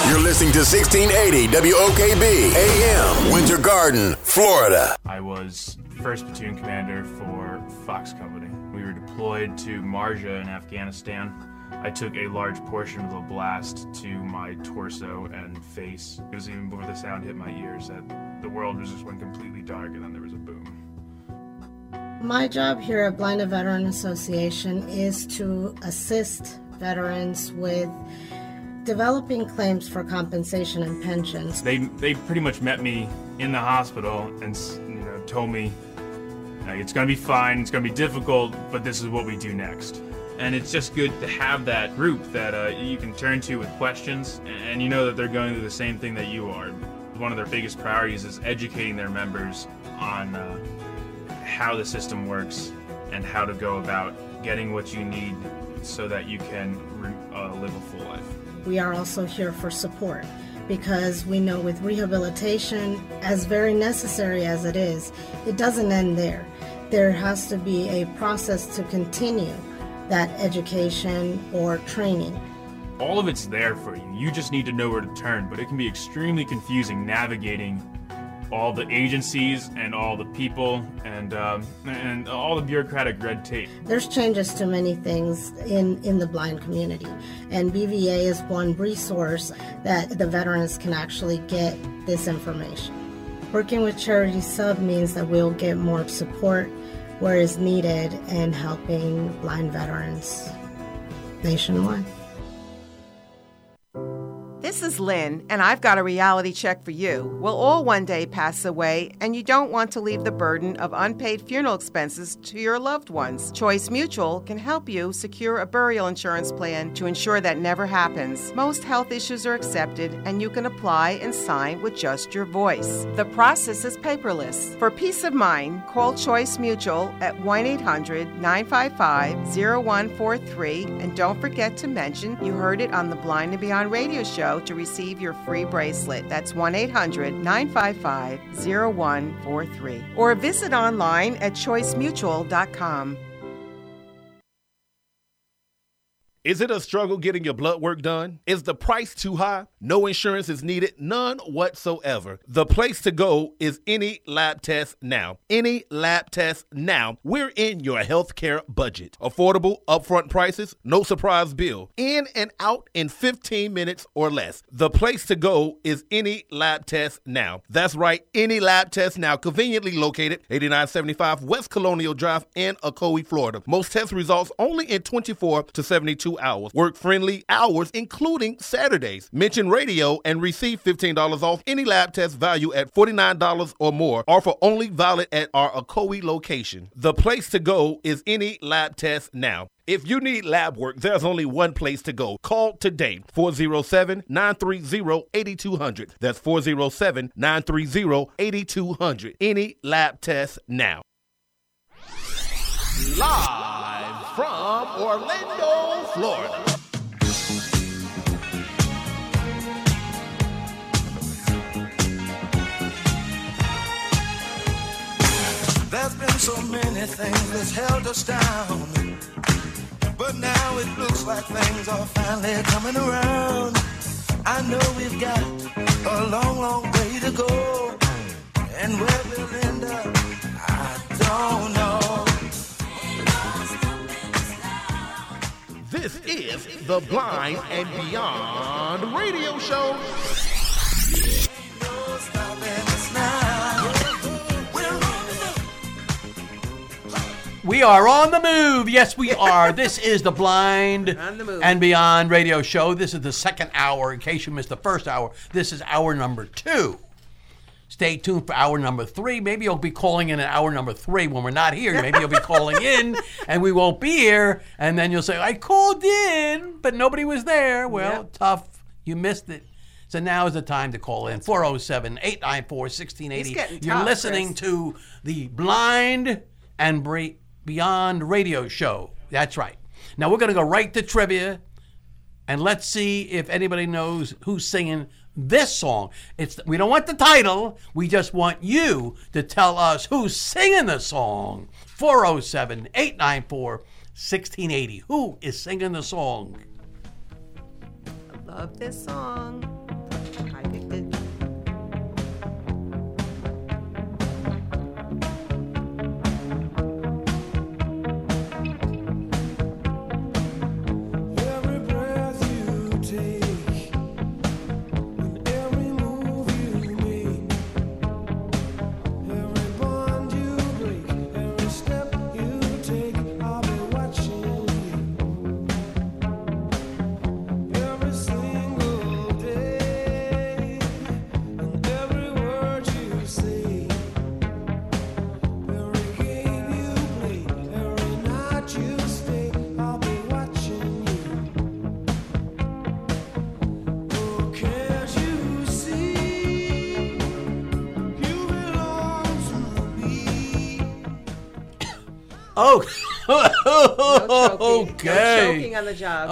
You're listening to 1680 WOKB AM, Winter Garden, Florida. I was first platoon commander for Fox Company. We were deployed to Marja in Afghanistan. I took a large portion of the blast to my torso and face. It was even before the sound hit my ears that the world just went completely dark, and then there was a boom. My job here at Blind and Veteran Association is to assist veterans with developing claims for compensation and pensions. They pretty much met me in the hospital and told me, it's going to be fine, it's going to be difficult, but this is what we do next. And it's just good to have that group that you can turn to with questions, and you know that they're going through the same thing that you are. One of their biggest priorities is educating their members on how the system works and how to go about getting what you need so that you can live a full life. We are also here for support because we know with rehabilitation, as very necessary as it is, it doesn't end there. There has to be a process to continue that education or training. All of it's there for you. You just need to know where to turn, but it can be extremely confusing navigating all the agencies and all the people and all the bureaucratic red tape. There's changes to many things in the blind community, and BVA is one resource that the veterans can actually get this information. Working with Charity Sub means that we'll get more support where is needed in helping blind veterans nationwide. This is Lynn, and I've got a reality check for you. We'll all one day pass away, and you don't want to leave the burden of unpaid funeral expenses to your loved ones. Choice Mutual can help you secure a burial insurance plan to ensure that never happens. Most health issues are accepted, and you can apply and sign with just your voice. The process is paperless. For peace of mind, call Choice Mutual at 1-800-955-0143, and don't forget to mention you heard it on the Blind and Beyond radio show to receive your free bracelet. That's 1-800-955-0143. Or visit online at choicemutual.com. Is it a struggle getting your blood work done? Is the price too high? No insurance is needed, none whatsoever. The place to go is Any Lab Test Now. Any Lab Test Now. We're in your healthcare budget. Affordable, upfront prices, no surprise bill. In and out in 15 minutes or less. The place to go is Any Lab Test Now. That's right, Any Lab Test Now. Conveniently located 8975 West Colonial Drive in Ocoee, Florida. Most test results only in 24 to 72 hours. Work-friendly hours, including Saturdays. Mention radio and receive $15 off any lab test value at $49 or more. Offer only valid at our Ocoee location. The place to go is Any Lab Test Now. If you need lab work, there's only one place to go. Call today, 407-930-8200. That's 407-930-8200. Any Lab Test Now. Live from Orlando, Florida. There's been so many things that's held us down, but now it looks like things are finally coming around. I know we've got a long, long way to go, and where we'll end up, I don't know. This is the Blind and Beyond radio show. We are on the move. Yes, we are. This is the Blind and Beyond radio show. This is the second hour. In case you missed the first hour, this is hour number 2. Stay tuned for hour number 3. Maybe you'll be calling in at hour number 3 when we're not here. Maybe you'll be calling in and we won't be here. And then you'll say, I called in, but nobody was there. Well, tough. You missed it. So now is the time to call in. 407-894-1680. You're listening to the Blind and Beyond radio show. That's right. Now we're going to go right to trivia. And let's see if anybody knows who's singing this song. We don't want the title. We just want you to tell us who's singing the song. 407-894-1680. Who is singing the song? I love this song. Oh, choking. okay. No choking on the job.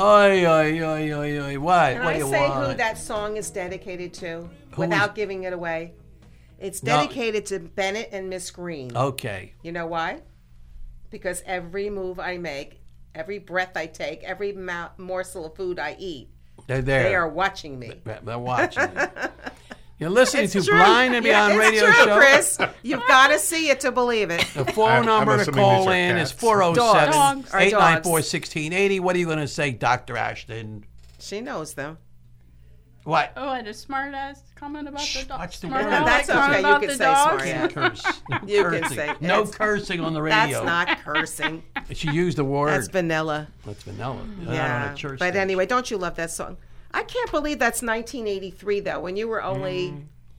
Oi. What? Can What I do you say want? who that song is dedicated to Who without is- giving it away? It's No. dedicated to Bennett and Miss Green. Okay. You know why? Because every move I make, every breath I take, every morsel of food I eat, They're there. they are watching me. They're watching you. You're listening It's to true. Blind and Beyond Yeah, Radio it's true, Show. Chris. You've got to see it to believe it. The phone number to assuming call these are in is cats. 407 Dogs. Or 894 dogs. 1680. What are you going to say, Dr. Ashton? She knows them. What? Oh, I had a smart ass comment about the dog. Watch the Smart word. aleck That's comment okay. You about can the say dogs. smart. Can't curse. No You can cursing. say- No it's- cursing on the radio. That's not cursing. She used the word. That's vanilla. That's vanilla. Not on Yeah. a church But stage. anyway, don't you love that song? I can't believe that's 1983, though, when you were only,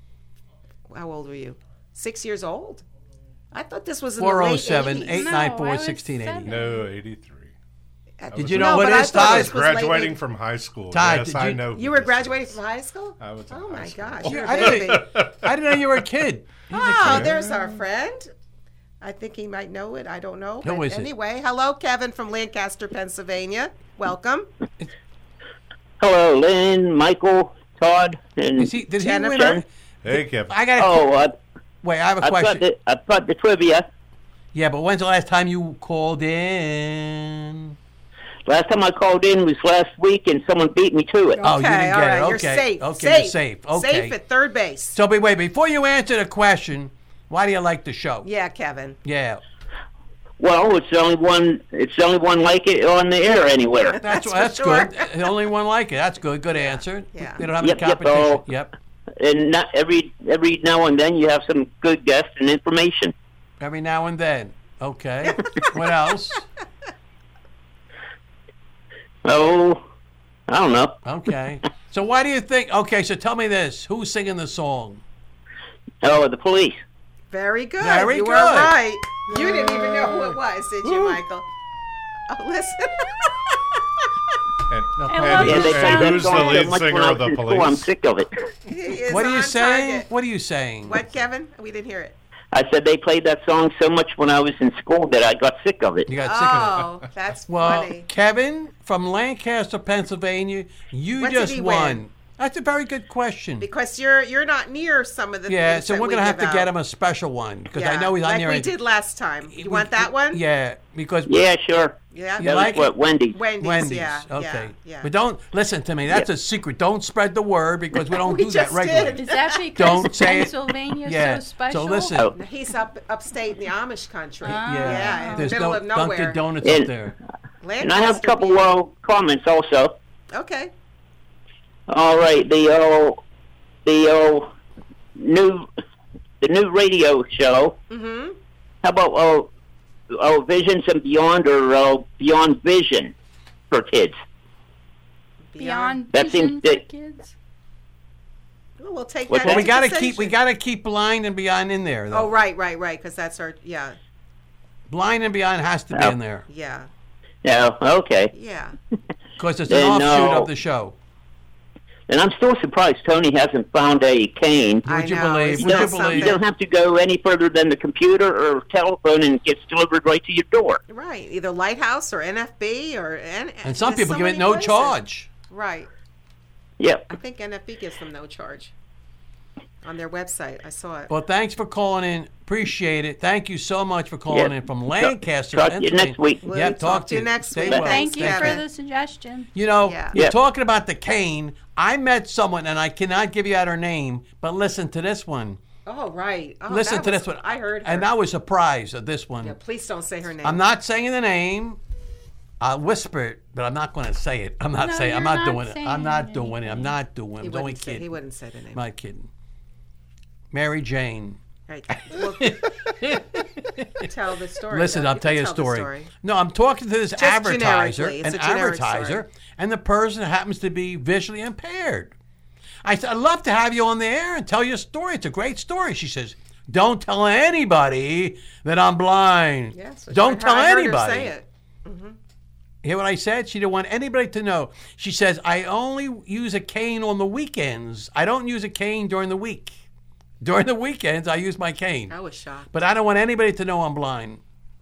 how old were you? 6 years old? I thought this was in the late 407 80s. 894 No, I was 1680. No, 83. Did you know what but I it is, thought Todd? this was late Graduating 80s. from high school. Todd, yes, did I you- know. who You were this graduating is. from high school? I was in Oh, high my school. gosh. You're a I baby. didn't know you were a kid. Oh, there's our friend. I think he might know it. I don't know. Who But is it? anyway, hello, Kevin from Lancaster, Pennsylvania. Welcome. Hello, Lynn, Michael, Todd, and Is he? Did he Jennifer? win? Hey, Kevin. I got. Wait, I have a question. I've got the trivia. Yeah, but when's the last time you called in? Last time I called in was last week, and someone beat me to it. Oh, you didn't all get right. it. You're Okay. safe. Okay, you're safe. Okay. Safe at third base. So, wait, before you answer the question, why do you like the show? Yeah, Kevin. Yeah. Well, it's the only one. It's the only one like it on the air anywhere. That's for sure. good. The only one like it. That's good. Good answer. Yeah. They don't have Yep, any yep, competition. oh. Yep. And not every now and then you have some good guests and information. Every now and then. Okay. What else? Oh, I don't know. Okay. So why do you think? Okay, so tell me this: who's singing the song? Oh, the police. Very good. Very you good. were right. You didn't even know who it was, did you, Michael? Oh, listen. And, love Yeah, they Sounds played that who's the song so lead much singer when I of was the in school, I'm police? sick of it. He is What are you on saying? target. What are you saying? What, Kevin? We didn't hear it. I said they played that song so much when I was in school that I got sick of it. You got sick of it. Oh, that's Well, funny. Kevin from Lancaster, Pennsylvania, you What did just he won. win? That's a very good question. Because you're not near some of the Yeah, things so that we're we gonna have give to get out. him a special one because I Yeah, know he's on like there. we did last time. You want that one? Yeah, because Yeah, sure. Yeah. You That like was what it? Wendy's. Wendy's. Yeah. Okay. Yeah. But don't listen to me. That's a secret. Don't spread the word because we don't We do that just regularly. did. Is that because Don't say it. Pennsylvania's Yeah. so special? So listen. Oh. He's upstate in the Amish country. Ah. Yeah, in There's the middle of Dunkin' nowhere. Donuts And- up there. And I have a Lancaster, couple yeah. comments also. Okay. All right, the new radio show. Mm-hmm. How about Visions and Beyond, or Beyond Vision for kids? Beyond That vision seems for that- kids? Well, we'll take What's that. that? Well, into we consideration. gotta keep Blind and Beyond in there though. Oh, right, because that's our. Yeah, Blind and Beyond has to be Oh. in there yeah, Yeah, okay. yeah. because it's an Then, offshoot no. of the show. And I'm still surprised Tony hasn't found a cane. I Would you know, believe? it's Would you still believe? You something. don't have to go any further than the computer or telephone, and it gets delivered right to your door. Right, either Lighthouse or NFB or And some there's people so give it many no places. charge. Right, Yep. I think NFB gives them no charge on their website. I saw it. Well, thanks for calling in. Appreciate it. Thank you so much for calling in from Lancaster. Talk to you Pennsylvania. next week. We'll Yep, talk to you next Stay week. well. Thank you Thank for you. the suggestion. You know, Yeah. you're Yeah. talking about the cane. I met someone, and I cannot give you out her name, but listen to this one. Oh, right. Oh, Listen that to was- this one. I heard her. And I was surprised at this one. Yeah, please don't say her name. I'm not saying the name. I'll whisper it, but I'm not going to say it. I'm not No, saying. I'm you're not not doing it. saying I'm not doing it. I'm not doing it. He I'm only wouldn't say. kidding. He wouldn't say the name. I'm not kidding. Mary Jane. Right. Well, tell the story. Listen, though. I'll tell you a can the story. No, I'm talking to this advertiser, generically. It's an a generic advertiser, story. and the person happens to be visually impaired. I said, I'd love to have you on the air and tell your story. It's a great story. She says, don't tell anybody that I'm blind. Yeah, so don't tell I heard her anybody. say it. Hear what I said? She didn't want anybody to know. She says, I only use a cane on the weekends. I don't use a cane during the week. During the weekends, I use my cane. I was shocked. But I don't want anybody to know I'm blind.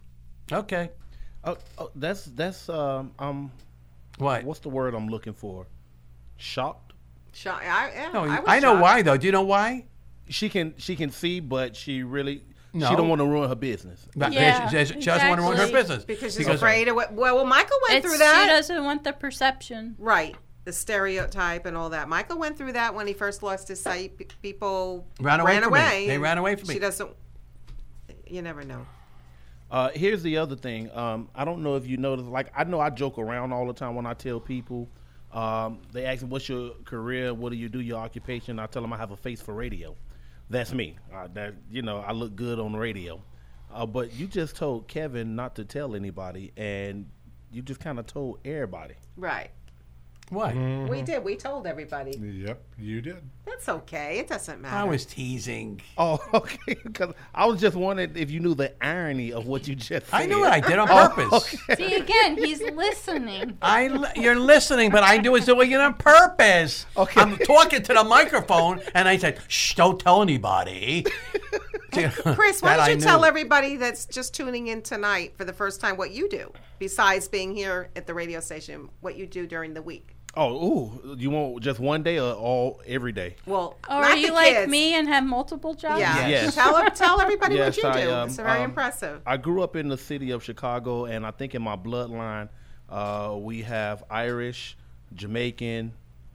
Okay. That's What? What's the word I'm looking for? Shocked. I know why though. Do you know why? She can see, but she really No. she don't want to ruin her business. Yeah, she doesn't want to ruin her business because she's afraid of what. Well, Michael went through that. She doesn't want the perception. Right. The stereotype and all that. Michael went through that when he first lost his sight. People ran away. They ran away from me. She doesn't. You never know. Here's the other thing. I don't know if you noticed. Like, I know I joke around all the time when I tell people. They ask me, "What's your career? What do you do? Your occupation?" I tell them I have a face for radio. That's me. I look good on the radio. But you just told Kevin not to tell anybody, and you just kind of told everybody. Right. What? Mm-hmm. We did. We told everybody. Yep, you did. That's okay. It doesn't matter. I was teasing. Oh, okay. Because I was just wondering if you knew the irony of what you just said. I knew what I did on purpose. Okay. See, again, he's listening. You're listening, but I was doing it on purpose. Okay. I'm talking to the microphone, and I said, "Shh, don't tell anybody." Chris, why don't you tell everybody that's just tuning in tonight for the first time what you do, besides being here at the radio station, what you do during the week? You want just one day or every day? Well, Or not are you the like kids. me and have multiple jobs? Yeah. Yes. Tell everybody Yes, what you do. I, It's very impressive. I grew up in the city of Chicago, and I think in my bloodline, we have Irish, Jamaican,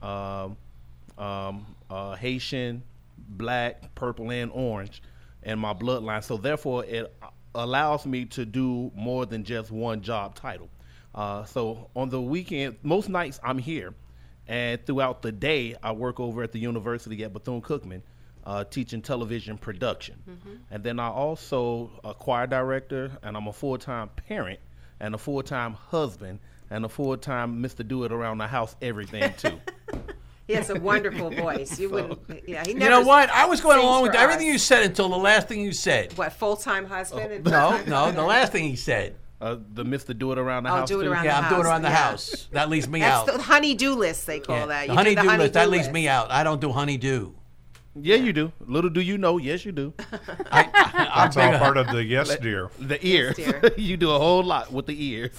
Haitian, black, purple, and orange in my bloodline. So therefore, it allows me to do more than just one job title. So on the weekend, most nights I'm here, and throughout the day I work over at the university at Bethune-Cookman, teaching television production. Mm-hmm. And then I also a choir director, and I'm a full-time parent, and a full-time husband, and a full-time Mr. Do It Around the House everything too. He has a wonderful voice. You wouldn't. Yeah, he never. You know what? I was going along with sings for everything us. you said until the last thing you said. What, full-time husband? and No, the last thing he said. The Mr. Do It Around the House. Do It too? Around Yeah, the I'm doing house, around the yeah. house. That leaves me That's out. the honey-do list, they call that. The You do honey-do list, that honey-do leaves me out. I don't do honey-do. Yeah, you do. Little do you know, yes, you do. That's all part of the yes, dear. The ears. dear. You do a whole lot with the ears.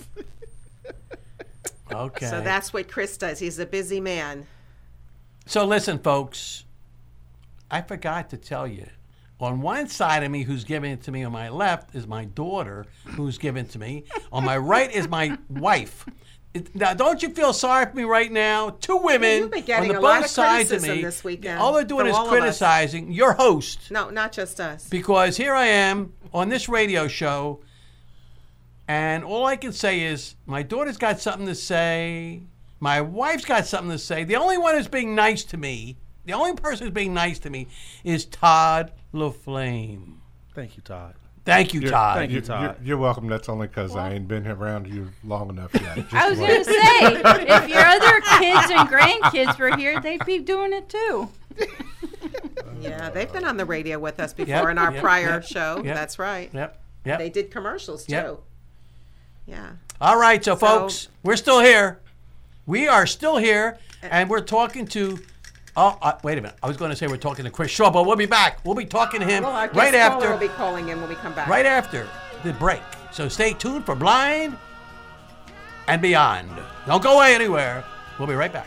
Okay. So that's what Chris does. He's a busy man. So listen, folks, I forgot to tell you. On one side of me, who's giving it to me, on my left is my daughter, who's giving it to me. On my right is my wife. Now, don't you feel sorry for me right now? Two women You've been getting on the a lot both of sides of criticism me. this weekend All they're doing from is all of us. criticizing your host. No, not just us. Because here I am on this radio show, and all I can say is my daughter's got something to say. My wife's got something to say. The only one who's being nice to me, the only person who's being nice to me is Todd LaFlame. Thank you, Todd. Thank you, Todd. Thank you, Todd. You're welcome. That's only because I ain't been around you long enough yet. Just I was wait. going to say, if your other kids and grandkids were here, they'd be doing it too. Yeah, they've been on the radio with us before Yep, in our yep, prior yep, show. yep. That's right. Yep. They did commercials too. Yep. Yeah. All right, so folks, we're still here. We are still here, and we're talking to. Wait a minute. I was going to say we're talking to Chris Shaw, but we'll be back. We'll be talking to him Well, our guest right caller after. will be calling in when we come back. Right after the break. So stay tuned for Blind and Beyond. Don't go away anywhere. We'll be right back.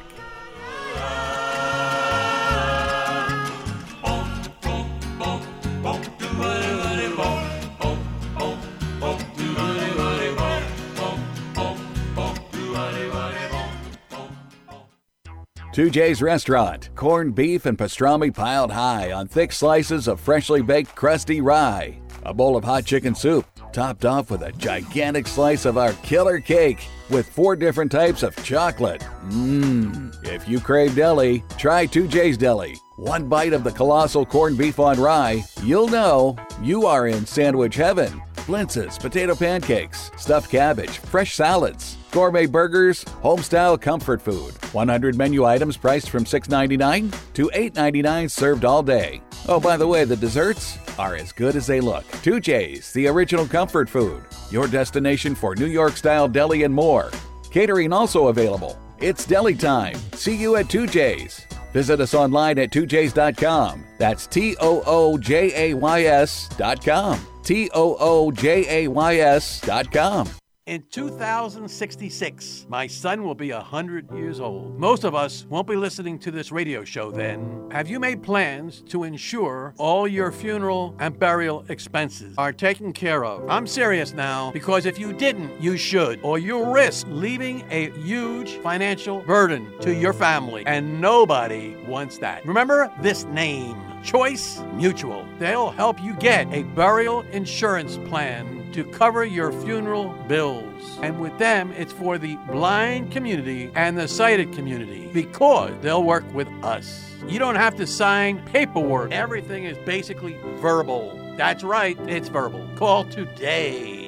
Two J's Restaurant. Corned beef and pastrami piled high on thick slices of freshly baked crusty rye. A bowl of hot chicken soup, topped off with a gigantic slice of our killer cake with 4 different types of chocolate. If you crave deli, try 2J's Deli. One bite of the colossal corned beef on rye, you'll know you are in sandwich heaven. Blintzes, potato pancakes, stuffed cabbage, fresh salads, gourmet burgers, home-style comfort food. 100 menu items priced from $6.99 to $8.99 served all day. Oh, by the way, the desserts are as good as they look. 2J's, the original comfort food. Your destination for New York-style deli and more. Catering also available. It's deli time. See you at 2J's. Visit us online at 2J's.com. That's TOOJAYS.com. TOOJAYS.com. In 2066, my son will be 100 years old. Most of us won't be listening to this radio show then. Have you made plans to ensure all your funeral and burial expenses are taken care of? I'm serious now, because if you didn't, you should, or you'll risk leaving a huge financial burden to your family, and nobody wants that. Remember this name, Choice Mutual. They'll help you get a burial insurance plan to cover your funeral bills. And with them, it's for the blind community and the sighted community, because they'll work with us. You don't have to sign paperwork. Everything is basically verbal. That's right, it's verbal. Call today.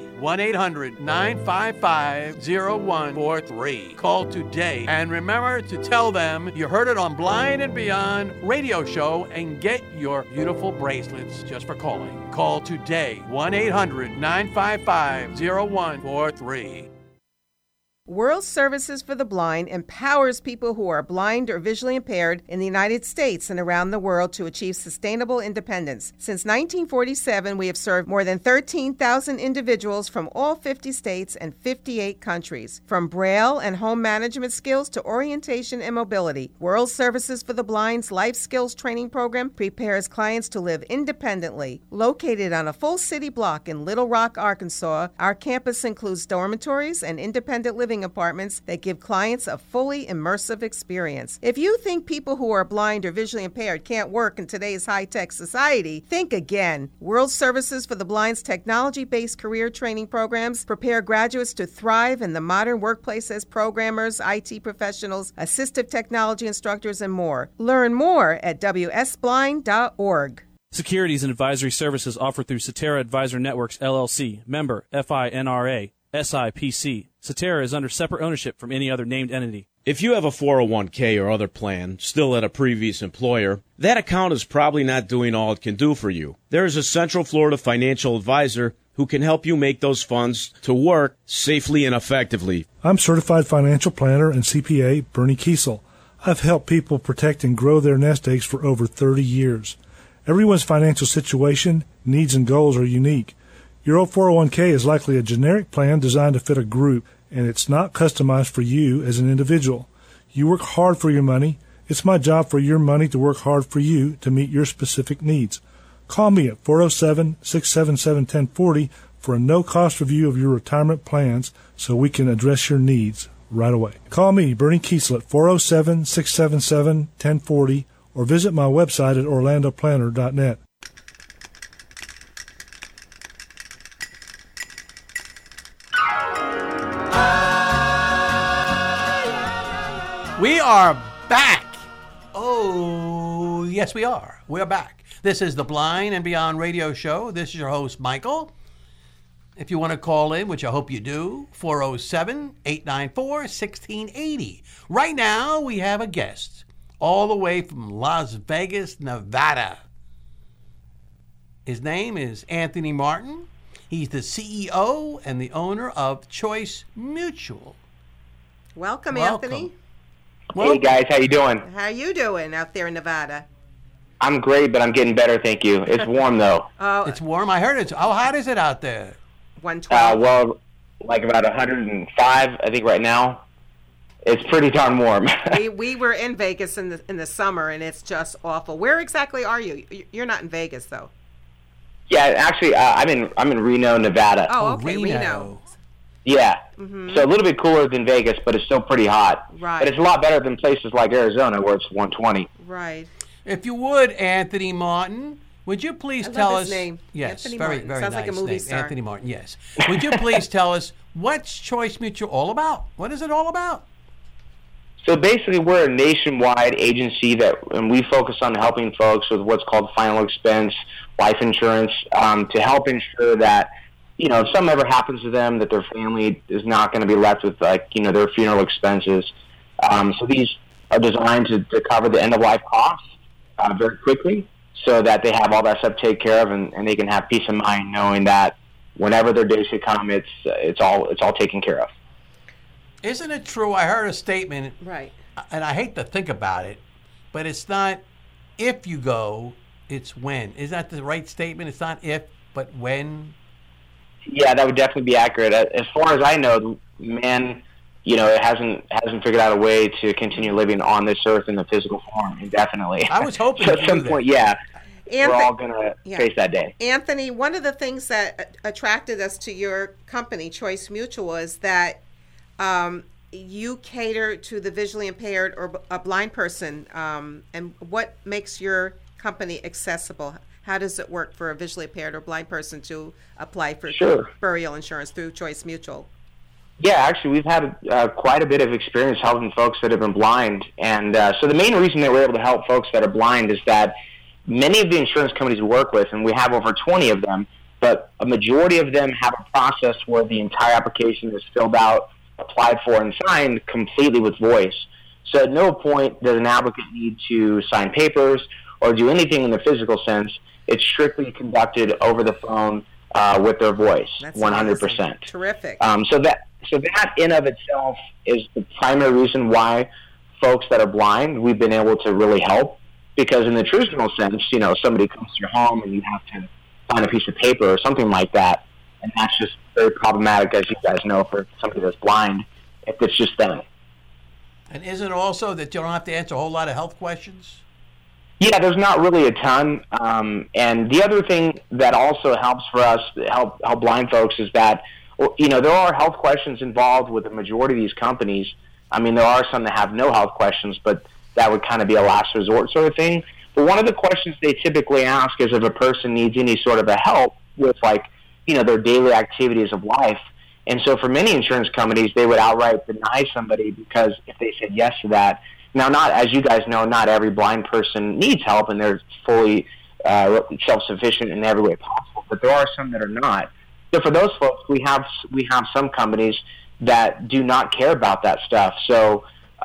1-800-955-0143. Call today. And remember to tell them you heard it on Blind and Beyond radio show and get your beautiful bracelets just for calling. Call today. 1-800-955-0143. World Services for the Blind empowers people who are blind or visually impaired in the United States and around the world to achieve sustainable independence. Since 1947, we have served more than 13,000 individuals from all 50 states and 58 countries. From Braille and home management skills to orientation and mobility, World Services for the Blind's Life Skills Training Program prepares clients to live independently. Located on a full city block in Little Rock, Arkansas, our campus includes dormitories and independent living apartments that give clients a fully immersive experience. If you think people who are blind or visually impaired can't work in today's high-tech society, think again. World Services for the Blind's technology-based career training programs prepare graduates to thrive in the modern workplace as programmers, IT professionals, assistive technology instructors, and more. Learn more at wsblind.org. Securities and advisory services offered through Cetera Advisor Networks, LLC, member FINRA, SIPC. Cetera is under separate ownership from any other named entity. If you have a 401k or other plan still at a previous employer, that account is probably not doing all it can do for you. There is a Central Florida financial advisor who can help you make those funds to work safely and effectively. I'm certified financial planner and CPA Bernie Kiesel. I've helped people protect and grow their nest eggs for over 30 years. Everyone's financial situation, needs, and goals are unique. Your old 401k is likely a generic plan designed to fit a group, and it's not customized for you as an individual. You work hard for your money. It's my job for your money to work hard for you to meet your specific needs. Call me at 407-677-1040 for a no-cost review of your retirement plans so we can address your needs right away. Call me, Bernie Kiesel, at 407-677-1040 or visit my website at orlandoplanner.net. We are back. Oh, yes, we are. We're back. This is the Blind and Beyond radio show. This is your host, Michael. If you want to call in, which I hope you do, 407-894-1680. Right now, we have a guest all the way from Las Vegas, Nevada. His name is Anthony Martin. He's the CEO and the owner of Choice Mutual. Welcome. Anthony. Hey guys, how you doing? How you doing out there in Nevada? I'm great, but I'm getting better, thank you. It's warm though. Oh, it's warm. I heard it's. How hot is it out there? 112. Well, like about 105, I think right now. It's pretty darn warm. we were in Vegas in the summer, and it's just awful. Where exactly are you? You're not in Vegas though. Yeah, actually, I'm in Reno, Nevada. Oh, okay, Reno. Yeah, so a little bit cooler than Vegas, but it's still pretty hot. Right. But it's a lot better than places like Arizona where it's 120. Right. If you would, Anthony Martin, would you please tell us? Name. Yes, Anthony very, Martin. very Sounds nice like a movie name. star. Anthony Martin, yes. Would you please tell us what's Choice Mutual all about? What is it all about? So basically, we're a nationwide agency and we focus on helping folks with what's called final expense life insurance to help ensure that, you know, if something ever happens to them, that their family is not going to be left with, like, you know, their funeral expenses. So these are designed to cover the end-of-life costs very quickly so that they have all that stuff taken care of and they can have peace of mind knowing that whenever their day should come, it's all taken care of. Isn't it true? I heard a statement, right? And I hate to think about it, but it's not if you go, it's when. Is that the right statement? It's not if, but when? Yeah, that would definitely be accurate. As far as I know, man, it hasn't figured out a way to continue living on this earth in the physical form indefinitely. I was hoping so at some point, we're all going to face that day. Anthony, one of the things that attracted us to your company, Choice Mutual, is that you cater to the visually impaired or a blind person. And what makes your company accessible? How does it work for a visually impaired or blind person to apply for burial insurance through Choice Mutual? Yeah, actually, we've had quite a bit of experience helping folks that have been blind. And so the main reason that we're able to help folks that are blind is that many of the insurance companies we work with, and we have over 20 of them, but a majority of them have a process where the entire application is filled out, applied for, and signed completely with voice. So at no point does an applicant need to sign papers or do anything in the physical sense. It's strictly conducted over the phone with their voice. That's 100%. Amazing. Terrific. So that in of itself is the primary reason why folks that are blind, we've been able to really help. Because in the traditional sense, somebody comes to your home and you have to sign a piece of paper or something like that, and that's just very problematic, as you guys know, for somebody that's blind, if it's just them. And isn't it also that you don't have to answer a whole lot of health questions? Yeah, there's not really a ton. And the other thing that also helps for us, help blind folks, is that, there are health questions involved with the majority of these companies. I mean, there are some that have no health questions, but that would kind of be a last resort sort of thing. But one of the questions they typically ask is if a person needs any sort of a help with, their daily activities of life. And so for many insurance companies, they would outright deny somebody because if they said yes to that. Now, as you guys know, not every blind person needs help, and they're fully self-sufficient in every way possible. But there are some that are not. So for those folks, we have some companies that do not care about that stuff. So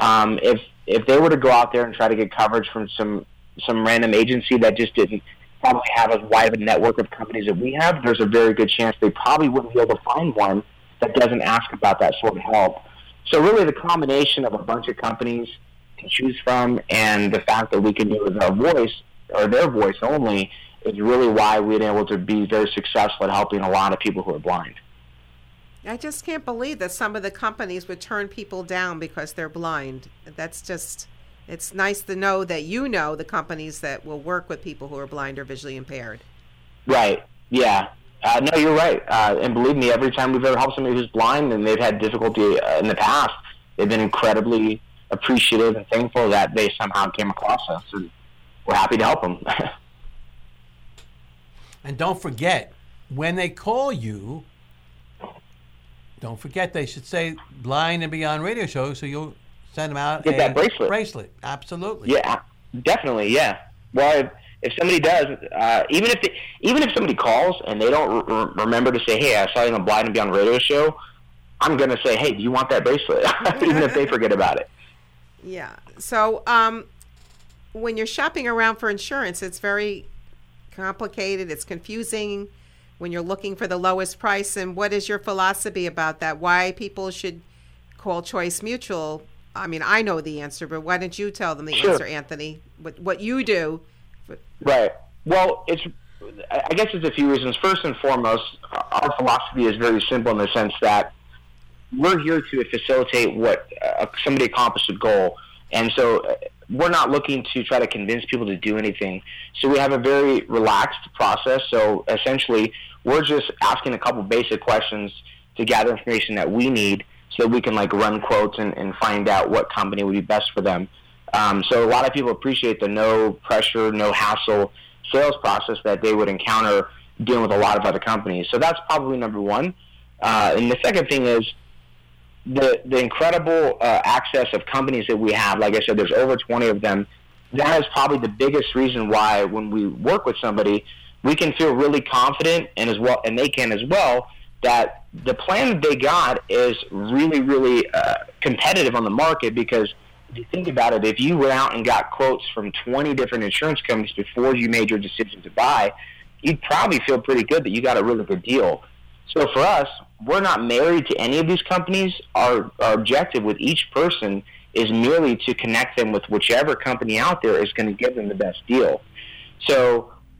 if they were to go out there and try to get coverage from some random agency that just didn't probably have as wide of a network of companies that we have, there's a very good chance they probably wouldn't be able to find one that doesn't ask about that sort of help. So really the combination of a bunch of companies to choose from and the fact that we can do it with our voice or their voice only is really why we've been able to be very successful at helping a lot of people who are blind. I just can't believe that some of the companies would turn people down because they're blind. That's just, it's nice to know that the companies that will work with people who are blind or visually impaired. Right, yeah. No, you're right. And believe me, every time we've ever helped somebody who's blind and they've had difficulty in the past, they've been incredibly appreciative and thankful that they somehow came across us, and we're happy to help them. And don't forget, when they call you, don't forget they should say Blind and Beyond Radio Show, so you'll send them out that bracelet. Absolutely. Yeah, definitely. Yeah. Well, if somebody does, even if somebody calls and they don't remember to say, "Hey, I saw you on the Blind and Beyond Radio Show," I'm gonna say, "Hey, do you want that bracelet?" Even if they forget about it. Yeah. So when you're shopping around for insurance, it's very complicated. It's confusing when you're looking for the lowest price. And what is your philosophy about that? Why people should call Choice Mutual? I mean, I know the answer, but why don't you tell them the answer, Anthony? What you do? Right. Well, I guess it's a few reasons. First and foremost, our philosophy is very simple in the sense that we're here to facilitate what somebody accomplished a goal. And so we're not looking to try to convince people to do anything. So we have a very relaxed process. So essentially, we're just asking a couple basic questions to gather information that we need so that we can run quotes and find out what company would be best for them. So a lot of people appreciate the no pressure, no hassle sales process that they would encounter dealing with a lot of other companies. So that's probably number one. And the second thing is the incredible access of companies that we have. Like I said, there's over 20 of them. That is probably the biggest reason why when we work with somebody, we can feel really confident and they can as well, that the plan that they got is really, really competitive on the market. Because if you think about it, if you went out and got quotes from 20 different insurance companies before you made your decision to buy, you'd probably feel pretty good that you got a really good deal. So for us, we're not married to any of these companies. Our objective with each person is merely to connect them with whichever company out there is going to give them the best deal. So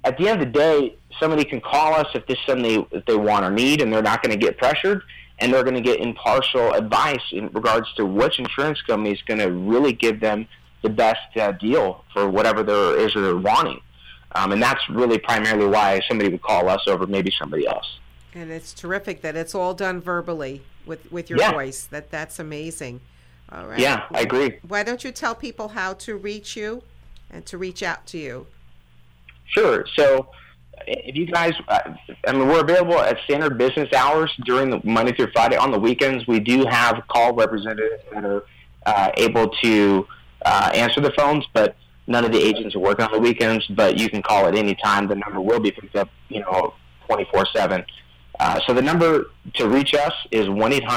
at the end of the day, somebody can call us if this is something they want or need, and they're not going to get pressured, and they're going to get impartial advice in regards to which insurance company is going to really give them the best deal for whatever they're wanting. And that's really primarily why somebody would call us over maybe somebody else. And it's terrific that it's all done verbally with your voice. That's amazing. All right. Yeah, I agree. Why don't you tell people how to reach you and to reach out to you? Sure. So if you guys, we're available at standard business hours during the Monday through Friday. On the weekends, we do have call representatives that are able to answer the phones, but none of the agents are working on the weekends. But you can call at any time. The number will be picked up, 24/7. So the number to reach us is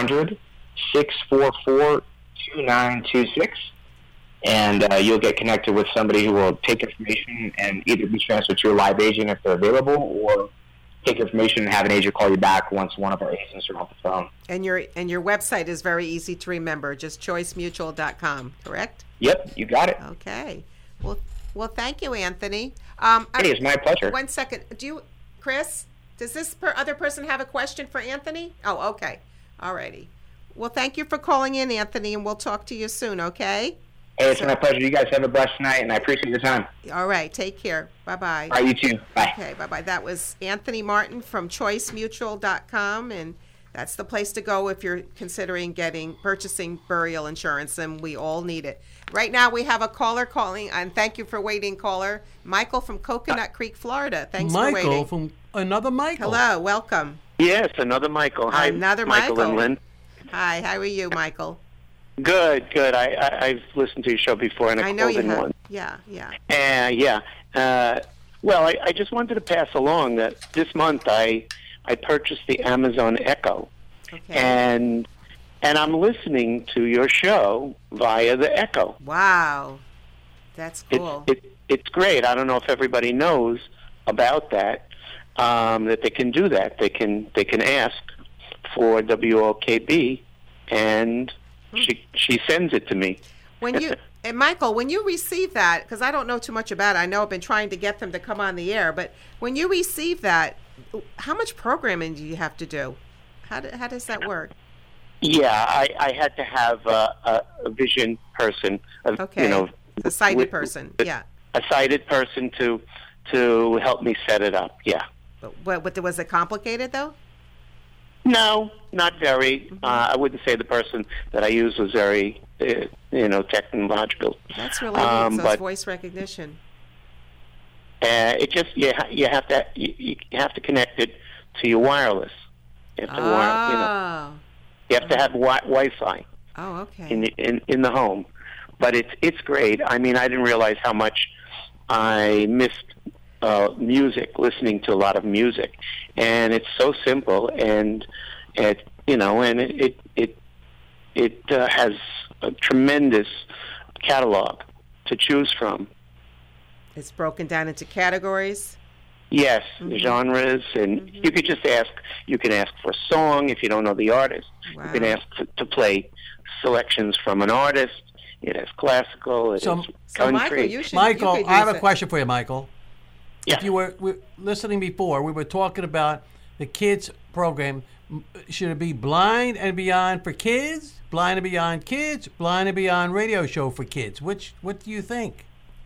1-800-644-2926. And you'll get connected with somebody who will take information and either be transferred to a live agent if they're available, or take information and have an agent call you back once one of our agents are off the phone. And your website is very easy to remember, just choicemutual.com, correct? Yep, you got it. Okay. Well, thank you, Anthony. It's my pleasure. 1 second. Chris, does this other person have a question for Anthony? Oh, okay. All righty. Well, thank you for calling in, Anthony, and we'll talk to you soon, okay? Hey, it's my pleasure. You guys have a blessed night, and I appreciate your time. All right. Take care. Bye-bye. All right, you too. Bye. Okay, bye-bye. That was Anthony Martin from choicemutual.com, and that's the place to go if you're considering purchasing burial insurance, and we all need it. Right now, we have a caller calling, and thank you for waiting, caller. Michael from Coconut Creek, Florida. Thanks for waiting. Michael from another Michael. Hello, welcome. Yes, another Michael. Hi, another Michael and Lynn. Hi, how are you, Michael? Good. I've listened to your show before, and I know you have. One. Yeah. Well, I just wanted to pass along that this month I purchased the Amazon Echo, and I'm listening to your show via the Echo. Wow, that's cool. It's great. I don't know if everybody knows about that. That they can do that. They can ask for WOKB, and she sends it to me. And Michael, when you receive that, because I don't know too much about it, I know I've been trying to get them to come on the air, but when you receive that, how much programming do you have to do? How does that work? Yeah, I had to have a vision person, a sighted person, yeah. A sighted person to help me set it up, yeah. But was it complicated, though? No, not very. I wouldn't say the person that I used was very, technological. That's really neat. So it's voice recognition. It just you have to connect it to your wireless. You have to you have to have Wi-Fi. Oh, okay. In the home, but it's great. I mean, I didn't realize how much I missed music, listening to a lot of music, and it's so simple, and it has a tremendous catalog to choose from. It's broken down into categories. Yes, genres, and you could just ask. You can ask for a song if you don't know the artist. Wow. You can ask to play selections from an artist. It has classical. It is country. Michael, I have a question for you, Michael. Yeah. If you were listening before, we were talking about the kids program. Should it be Blind and Beyond for kids, Blind and Beyond kids, Blind and Beyond radio show for kids? What do you think?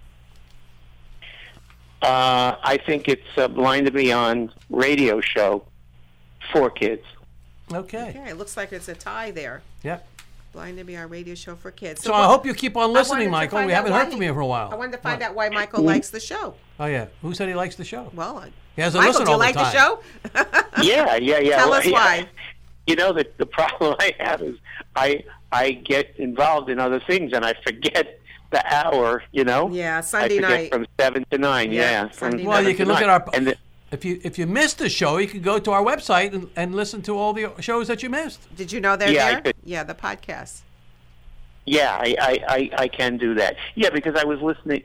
I think it's a Blind and Beyond radio show for kids. Okay. It looks like it's a tie there. Yep. Blind and Beyond radio show for kids. So I hope you keep on listening, Michael. We haven't heard from you for a while. I wanted to find out why Michael likes the show. Oh, yeah. Who said he likes the show? Well, he has to Michael, listen do you all the like time. the show? Yeah. Tell us why. The problem I have is I get involved in other things and I forget the hour, Yeah, Sunday night. From 7 to 9, Sunday well, night. you can look at our... If you missed the show, you can go to our website and listen to all the shows that you missed. Did you know they're there? Yeah, the podcast. Yeah, I can do that. Yeah, because I was listening.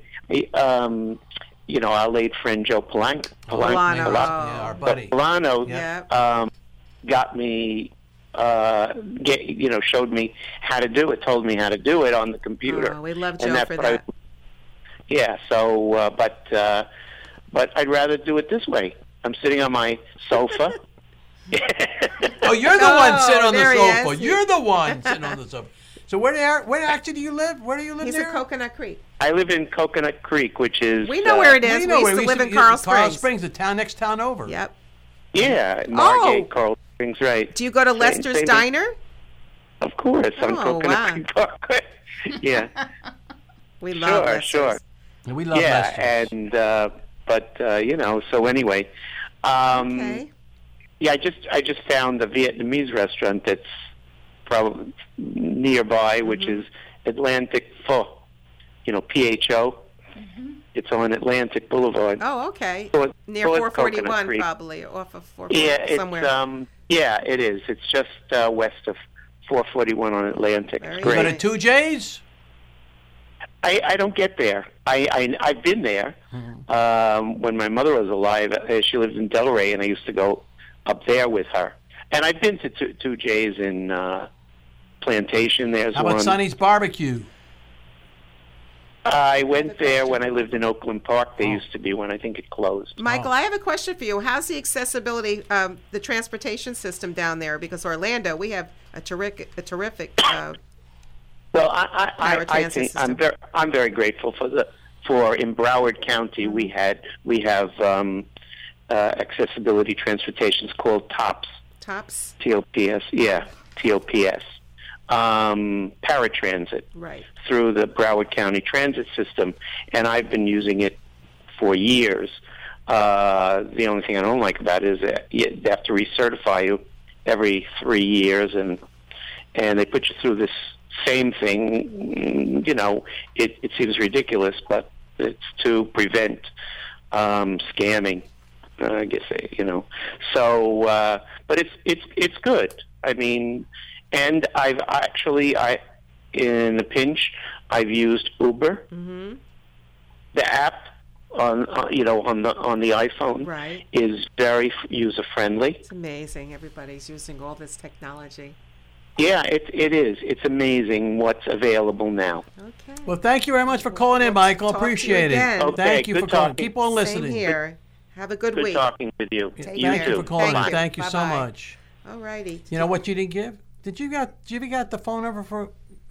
Our late friend Joe Polano, our buddy Polano, got me, showed me how to do it, told me how to do it on the computer. Oh, we love Joe for that. but I'd rather do it this way. I'm sitting on my sofa. Oh, you're the one sitting on the there he sofa. is. You're the one sitting on the sofa. So where actually do you live? Where do you live He's there? in Coconut Creek. I live in Coconut Creek, which is... We know where it is. We used to live in Coral Coral Springs. Springs, the town next town over. Yep. Yeah, Margate, Coral Springs, right. Do you go to Lester's Same Diner? Of course, on Oh, Coconut wow. Creek Parkway. Yeah. We love Lester's. Sure. We love Lester's. And, so anyway. Okay. Yeah, I just found a Vietnamese restaurant that's probably nearby, which is Atlantic Pho, PHO. It's on Atlantic Boulevard. Oh, okay. So Near so it's 441, Coconut Creek. probably, off of 441, Yeah, somewhere. yeah, it is. It's just west of 441 on Atlantic. It's You great. go to 2 J's? I don't get there. I've been there when my mother was alive. She lived in Delray, and I used to go up there with her. And I've been to 2 J's in Plantation. There's How about one. Sonny's Barbecue? I went there when I lived in Oakland Park. They used to be when I think it closed. Michael, I have a question for you. How's the accessibility, the transportation system down there? Because Orlando, we have a terrific Well, I think I'm very grateful for in Broward County we have accessibility transportation. It's called TOPS. TOPS. TOPS. Yeah, TOPS. Paratransit. Right. Through the Broward County Transit System, and I've been using it for years. The only thing I don't like about it is that they have to recertify you every 3 years, and they put you through this same thing. It seems ridiculous, but it's to prevent scamming. I guess So, but it's good. I mean, and I've actually in a pinch, I've used Uber. Mm-hmm. The app on the iPhone is very user friendly. It's amazing. Everybody's using all this technology. Yeah, it is. It's amazing what's available now. Okay. Well, thank you very much for calling in, Michael. Talk to you Appreciate it. again. Okay, Thank you good for calling. talking. Keep on listening. Same here. Have a good Good week. talking with you. Take You Thank too. you for calling. Bye. Thank you so Bye-bye. much. All righty. You know what you didn't give? Did you got the phone number for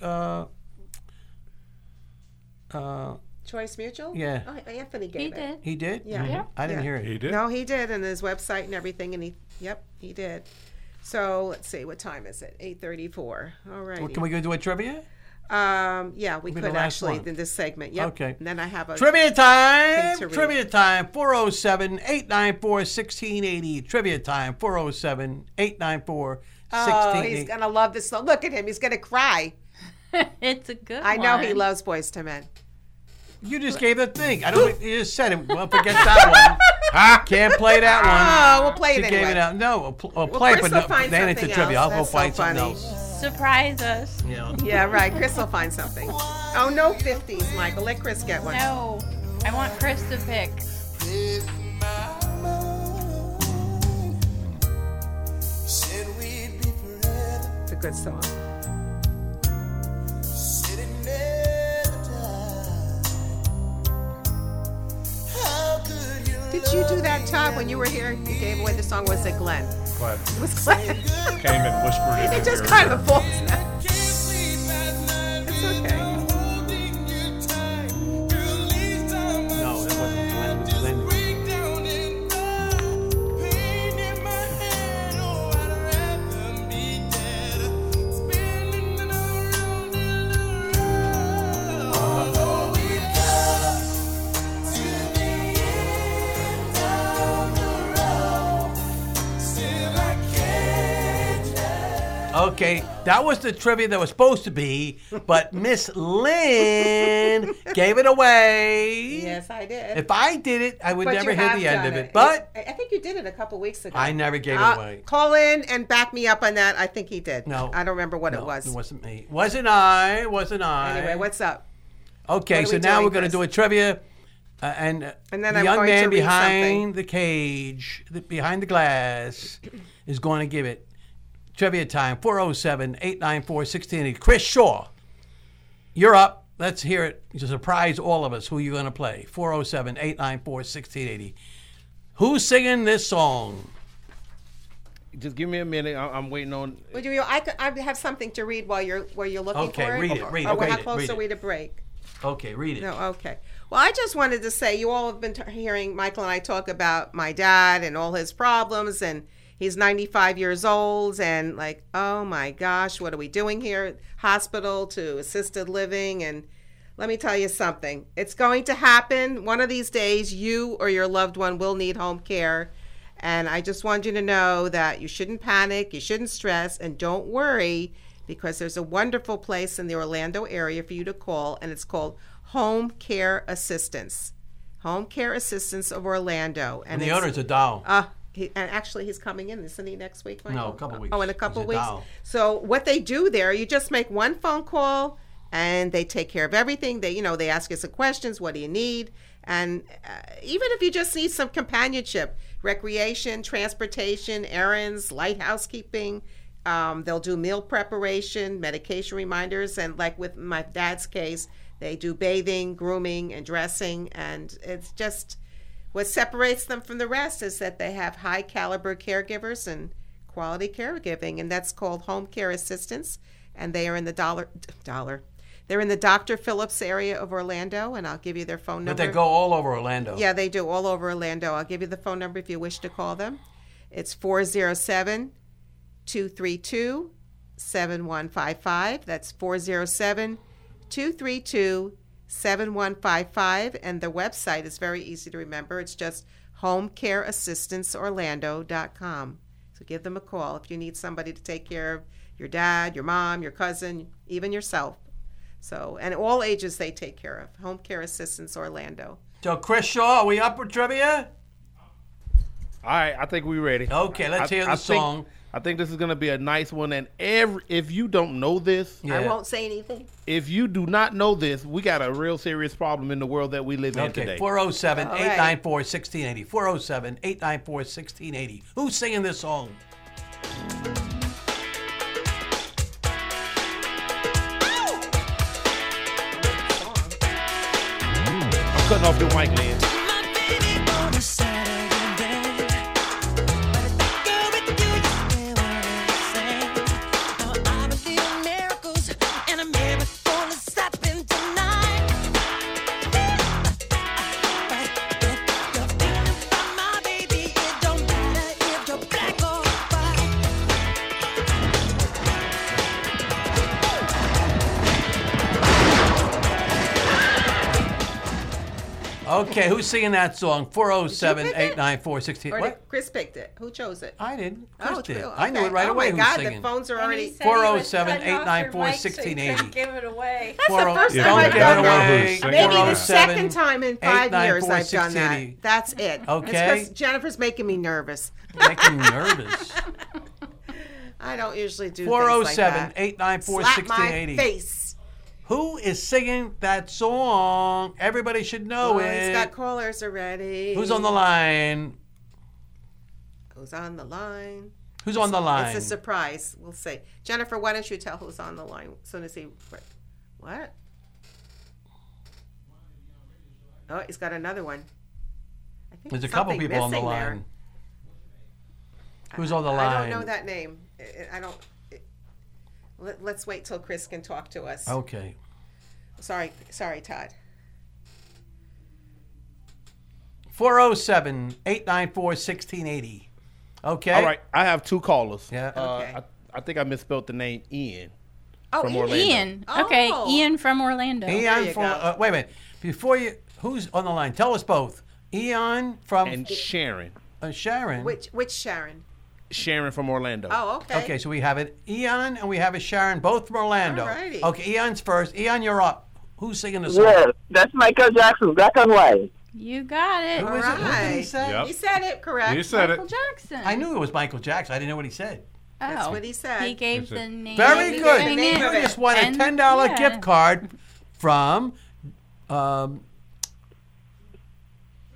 Choice Mutual? Yeah. Oh, Anthony gave it. He did? Yeah. I didn't hear it. He did? No, he did, and his website and everything, and he did. So let's see, what time is it? 8:34. All right. Well, can we go do a trivia? Yeah, we Be could the last actually one. in this segment. Yep. Okay. And then I have a Trivia time! thing to read. Trivia time, 407-894-1680. Trivia time, 407-894-1680. Oh, he's gonna love this song. Look at him; he's gonna cry. It's a good I know he one. loves Boyz II Men. You just gave the thing. I don't. You just said it. Well, forget that one. Can't play that one. Oh, we'll play it She anyway. gave it out. No, we'll play it, Chris but will no, find then it's a something trivia. else. I'll go That's so find something funny. else. Surprise us. Yeah. Yeah, right. Chris will find something. Oh, no 50s, Michael. Let Chris get one. No, I want Chris to pick. It's a good song. Did you do that, Todd, when you were here? You gave away the song. Was it Glenn? Glenn It was Glenn. came and whispered in It his just ear. kind of falls out. It's okay. No, that wasn't Glenn. It was Glenn. Okay, that was the trivia that was supposed to be, but Miss Lynn gave it away. Yes, I did. If I did it, I would But never you hear have the end done of it. But I think you did it a couple weeks ago. I never gave it away. Call in and back me up on that. I think he did. No. I don't remember what no, it was. It wasn't me. Wasn't I? Wasn't I? Anyway, what's up? Okay, What are so we now doing, we're going to Chris? do a trivia, and then the I'm young going to man read behind the cage, behind the glass, is going to give it. Trivia time, 407-894-1680. Chris Shaw, you're up. Let's hear it to surprise all of us. Who you're going to play? 407-894-1680. Who's singing this song? Just give me a minute. I'm waiting on. Would you? I have something to read while you're looking for it. Okay, read it. How close are we to break? Okay, read it. No, okay. Well, I just wanted to say, you all have been hearing Michael and I talk about my dad and all his problems, and he's 95 years old, and like, oh my gosh, what are we doing here? Hospital to assisted living, and let me tell you something. It's going to happen. One of these days, you or your loved one will need home care, and I just want you to know that you shouldn't panic, you shouldn't stress, and don't worry, because there's a wonderful place in the Orlando area for you to call, and it's called Home Care Assistance. Home Care Assistance of Orlando. And the owner's a doll. And actually, he's coming in, isn't he, next week, Michael? No, a couple weeks. Oh, in a couple weeks? Doll. So what they do there, you just make one phone call, and they take care of everything. They ask you some questions. What do you need? And even if you just need some companionship, recreation, transportation, errands, light housekeeping, they'll do meal preparation, medication reminders, and like with my dad's case, they do bathing, grooming, and dressing. And it's just what separates them from the rest is that they have high caliber caregivers and quality caregiving, and that's called Home Care Assistance. And they are in the They're in the Dr. Phillips area of Orlando, and I'll give you their phone number. But they go all over Orlando. Yeah, they do, all over Orlando. I'll give you the phone number if you wish to call them. It's 407-232-7155. That's 407-232-7155. And the website is very easy to remember. It's just homecareassistanceorlando.com. So give them a call if you need somebody to take care of your dad, your mom, your cousin, even yourself. So, and all ages they take care of. Home Care Assistance Orlando. So, Chris Shaw, are we up with trivia? All right, I think we're ready. Okay, let's hear the song. I think this is going to be a nice one. And if you don't know this, I won't say anything. If you do not know this, we got a real serious problem in the world that we live in today. 407-894-1680. 407-894-1680. Who's singing this song? Cutting off your mic, Lynn. Okay, who's singing that song? 407-894-1680. What? Chris picked it. Who chose it? I didn't. Chris did. Okay. I knew it right away. Oh my God, singing. the phones are already. 407-894-1680. Give it away. That's the first time I've done that. Maybe the second time in 5 years I've done that. That's it. Okay. It's 'cause Jennifer's making me nervous. Making me nervous. I don't usually do things like that. 407-894-1680. Slap my face. Who is singing that song? Everybody should know it. He's got callers already. Who's on the line? Who's on the line? Who's on the line? It's a surprise. We'll see. Jennifer, why don't you tell who's on the line as soon as he... What? Oh, he's got another one. I think there's a couple people on the line. Who's on the line? I don't know that name. I don't... Let's wait till Chris can talk to us. Okay. Sorry, Todd. 407-894-1680. Okay. All right. I have 2 callers. Yeah. Okay. I think I misspelled the name Ian. Oh, from Orlando. Ian. Okay, Ian from Orlando. Ian from... wait a minute. Before you... Who's on the line? Tell us both. Ian from... And Sharon. Sharon. Which Sharon? Sharon from Orlando. Oh, okay. Okay, so we have an Ian and we have a Sharon, both from Orlando. Alrighty. Okay, Ian's first. Ian, you're up. Who's singing the song? Yeah, that's Michael Jackson, Black and White. You got it. Who is it? What did he say? Yep. He said it correct. He said Michael it. Jackson. I knew it was Michael Jackson. I didn't know what he said. That's what he said. He gave the name. Very He good. gave the You name of it. just won a And- $10 yeah. gift card from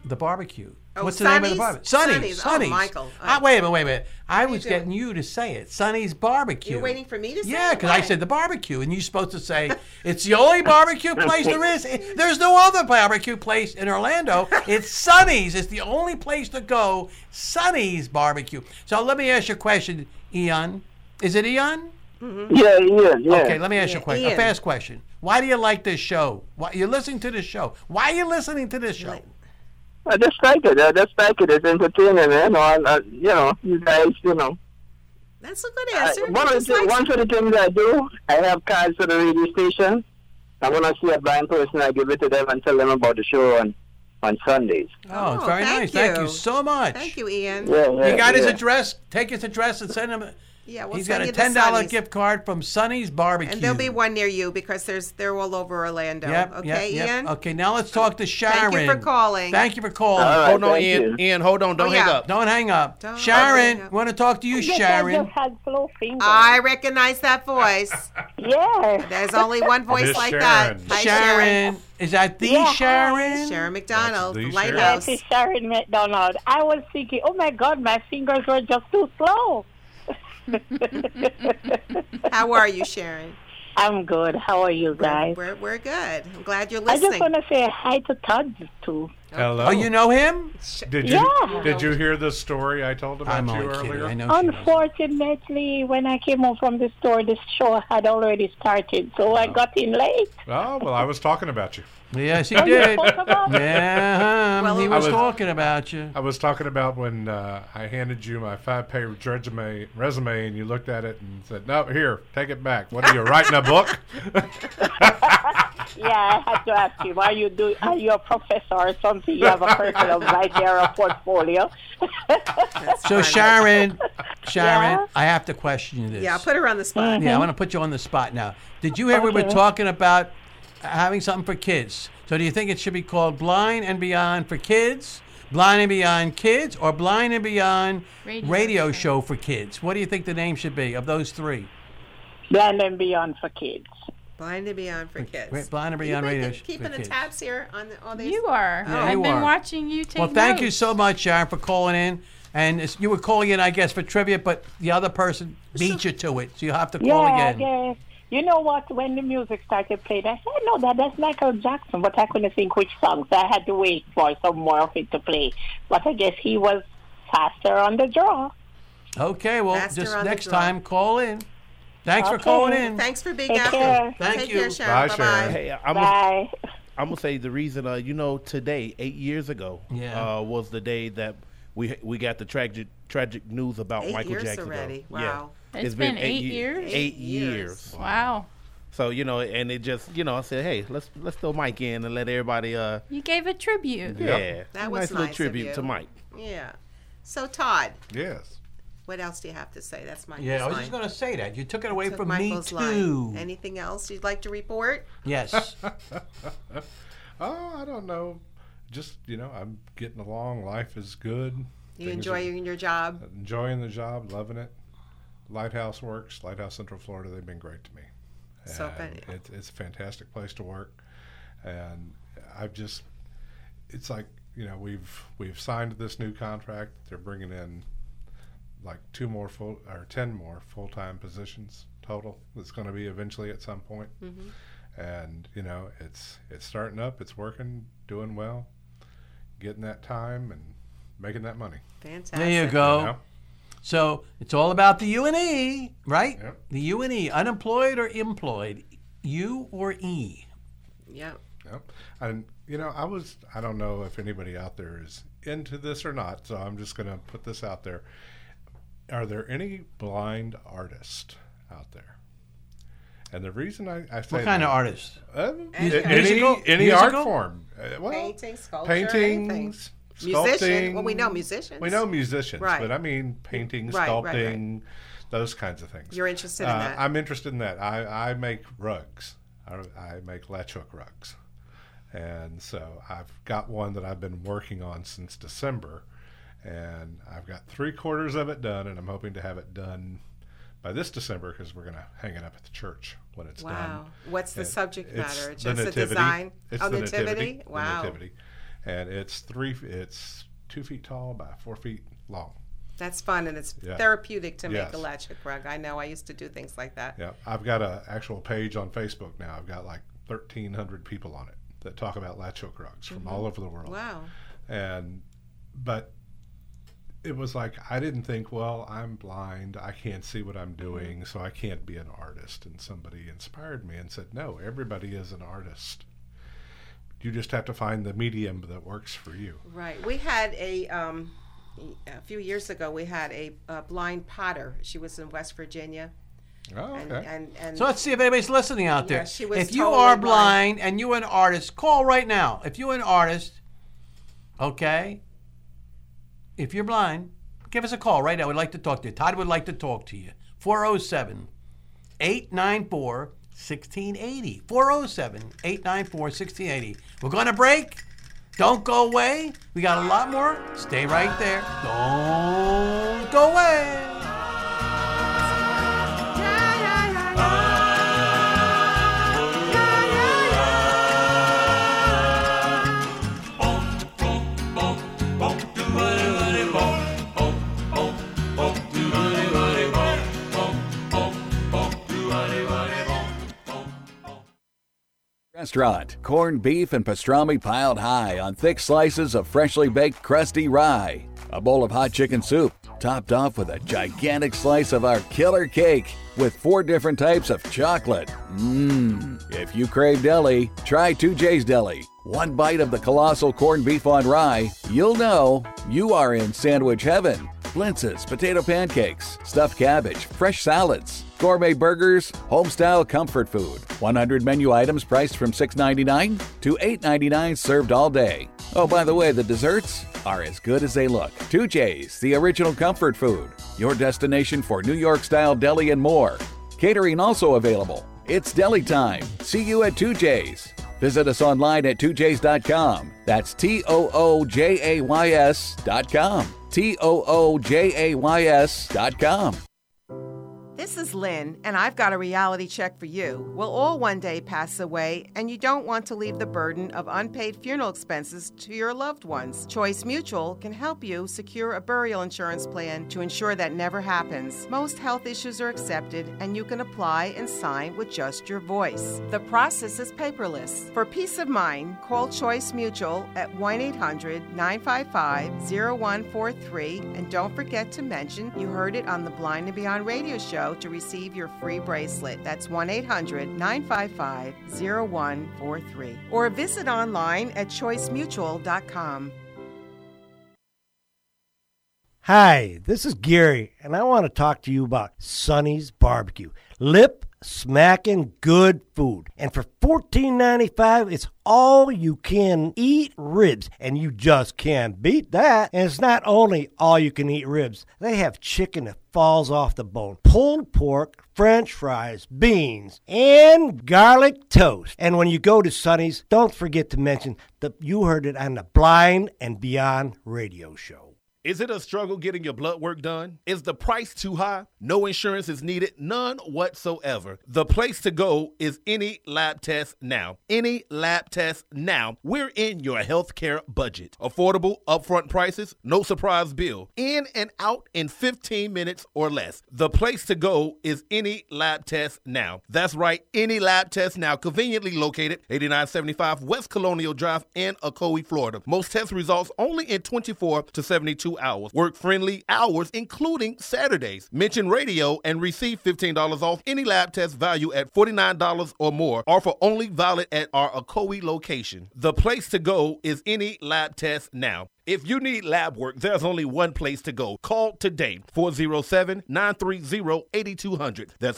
The barbecue. Oh, What's the name of the barbecue? Sonny's. Oh, Michael. Wait a minute. I was getting you to say it. Sonny's Barbecue. You're waiting for me to say it? Yeah, because I said the barbecue, and you're supposed to say, it's the only barbecue place there is. There's no other barbecue place in Orlando. It's Sonny's. It's the only place to go. Sonny's Barbecue. So let me ask you a question, Ian. Is it Ian? Mm-hmm. Yeah. Okay, let me ask you a question. A fast question. Why do you like this show? Why you're listening to this show? Why are you listening to this show? I just like it. It's entertaining, you guys, That's a good answer. One of the things I do, I have cards for the radio station. And when I see a blind person, I give it to them and tell them about the show on Sundays. Oh, it's very nice. Thank you so much. Thank you, Ian. You got his address? Take his address and send him. Yeah, we'll He's got send a you the $10 Sonny's. gift card from Sonny's Barbecue. And there'll be one near you because they're all over Orlando. Okay, Ian? Okay, now let's talk to Sharon. Thank you for calling. Thank you for calling. Right, hold on, Ian. Ian, hold on. Don't hang up. Don't hang up. Sharon, want to talk to you, Sharon. I recognize that voice. Yeah. There's only one voice like that. Hi, Sharon. Is that the Sharon? Sharon McDonald, the from Lighthouse. Yes, it's Sharon McDonald. I was thinking, oh my God, my fingers were just too slow. How are you, Sharon? I'm good. How are you guys? We're good. I'm glad you're I listening. just want to say hi to Todd too. Hello. Oh, you know him? Did you hear the story I told about you earlier? Unfortunately, when I came home from the store, the show had already started, so I got in late. Oh, well, I was talking about you. Yes, he did. Yeah, he was talking about you. I was talking about when I handed you my 5-page resume, and you looked at it and said, "No, here, take it back. What are you writing a book?" Yeah, I had to ask him, are you a professor or something? You have a curriculum right there, a portfolio. So Sharon, I have to question you this. Yeah, put her on the spot. Yeah, I want to put you on the spot now. Did you hear we were talking about having something for kids? So do you think it should be called Blind and Beyond for Kids, Blind and Beyond Kids, or Blind and Beyond Radio Show for Kids? What do you think the name should be of those three? Blind and Beyond for Kids. Blind and Beyond for Kids. Blind and Beyond Radio Show keeping for the Kids. tabs here on all these. You are. Yeah, I've you been are. watching you take Well, thank you notes. so much, Sharon, for calling in. And you were calling in, I guess, for trivia, but the other person beat you to it, so you have to call again. Yeah. You know what? When the music started playing, I said, no, that's Michael Jackson, but I couldn't think which song, so I had to wait for some more of it to play. But I guess he was faster on the draw. Okay, well, Faster just on the next draw. time, call in. Thanks for calling in. Thanks for being Take out care. there. Thank Take you. care, Sharon. Bye, Bye-bye. Sharon. Hey, Bye. I'm gonna say the reason, today, 8 years ago, was the day that we got the tragic news about 8 Michael years Jackson. already. Yeah. Wow. It's been 8 years? 8 years. Wow. So and it just I said, hey, let's throw Mike in and let everybody. You gave a tribute. Yeah, That was nice little nice tribute of you. to Mike. Yeah. So Todd, Yes. what else do you have to say? That's Michael's Yeah, I was line. just going to say that. You took it away Took from Michael's me, line. too. Anything else you'd like to report? Yes. Oh, I don't know. Just, I'm getting along. Life is good. You enjoying your job? Enjoying the job, loving it. Lighthouse Works, Lighthouse Central Florida, they've been great to me. So And it's a fantastic place to work. And it's like, we've signed this new contract. They're bringing in like 10 more full-time positions total. It's going to be eventually at some point. Mm-hmm. And, it's starting up, it's working, doing well, getting that time and making that money. Fantastic. There you go. So it's all about the U&E, right? Yep. The U&E, unemployed or employed, U or E. Yep. Yep. And, I don't know if anybody out there is into this or not, so I'm just going to put this out there. Are there any blind artists out there? And the reason I say What kind of artists? Any art form. Painting, sculpture, paintings, musician. sculpting. Well, we know musicians. We know musicians, Right. but I mean painting, Right, sculpting, those kinds of things. You're interested in that? I'm interested in that. I make rugs. I make latch hook rugs. And so I've got one that I've been working on since December. And I've got 3/4 of it done, and I'm hoping to have it done by this December because we're going to hang it up at the church when it's done. Wow. What's the subject matter? It's Just the the nativity. design? It's Oh, the nativity? Wow. The nativity. and it's 2 feet tall by 4 feet long. That's fun, and it's therapeutic to make a latch hook rug. I know. I used to do things like that. Yeah, I've got an actual page on Facebook now. I've got like 1,300 people on it that talk about latch hook rugs from all over the world. Wow. But it was like, I didn't think, well, I'm blind, I can't see what I'm doing, so I can't be an artist. And somebody inspired me and said, no, everybody is an artist. You just have to find the medium that works for you. Right. We had a few years ago, we had a blind potter. She was in West Virginia. Oh, okay. And so let's see if anybody's listening out there. She was if you totally are blind and you're an artist, call right now. If you're an artist, okay, if you're blind, give us a call right now. We'd like to talk to you. Todd would like to talk to you. 407-894-1680. 407-894-1680. We're going to break. Don't go away. We got a lot more. Stay right there. Don't go away. Restaurant. Corned beef and pastrami piled high on thick slices of freshly baked crusty rye. A bowl of hot chicken soup, topped off with a gigantic slice of our killer cake with 4 different types of chocolate. If you crave deli, try 2J's Deli. One bite of the colossal corned beef on rye, you'll know you are in sandwich heaven. Blintzes, potato pancakes, stuffed cabbage, fresh salads, gourmet burgers, home-style comfort food. 100 menu items priced from $6.99 to $8.99 served all day. Oh, by the way, the desserts are as good as they look. 2J's, the original comfort food. Your destination for New York-style deli and more. Catering also available. It's deli time. See you at 2J's. Visit us online at 2js.com. That's TOOJAYS.com. TOOJAYS.com. This is Lynn, and I've got a reality check for you. We'll all one day pass away, and you don't want to leave the burden of unpaid funeral expenses to your loved ones. Choice Mutual can help you secure a burial insurance plan to ensure that never happens. Most health issues are accepted, and you can apply and sign with just your voice. The process is paperless. For peace of mind, call Choice Mutual at 1-800-955-0143, and don't forget to mention you heard it on the Blind and Beyond radio show to receive your free bracelet. That's 1-800-955-0143. Or visit online at choicemutual.com. Hi, this is Gary, and I want to talk to you about Sonny's Barbecue. Lip smacking good food. And for $14.95, it's all you can eat ribs. And you just can't beat that. And it's not only all you can eat ribs. They have chicken that falls off the bone, pulled pork, French fries, beans, and garlic toast. And when you go to Sonny's, don't forget to mention that you heard it on the Blind and Beyond radio show. Is it a struggle getting your blood work done? Is the price too high? No insurance is needed, none whatsoever. The place to go is Any Lab Test Now. Any Lab Test Now. We're in your healthcare budget. Affordable, upfront prices, no surprise bill. In and out in 15 minutes or less. The place to go is Any Lab Test Now. That's right, Any Lab Test Now. Conveniently located 8975 West Colonial Drive in Ocoee, Florida. Most test results only in 24 to 72 hours. Work-friendly hours, including Saturdays. Mention radio and receive $15 off any lab test value at $49 or more. Offer only valid at our Ocoee location. The place to go is Any Lab Test Now. If you need lab work, there's only one place to go. Call today, 407-930-8200. That's